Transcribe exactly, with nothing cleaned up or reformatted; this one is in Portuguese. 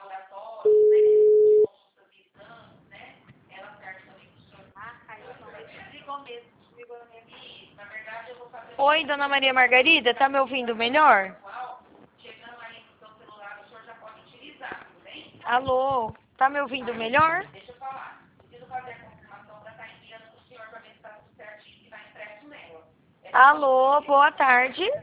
Oi, dona Maria Margarida, tá me ouvindo melhor? Alô, tá me ouvindo melhor? Alô, boa tarde.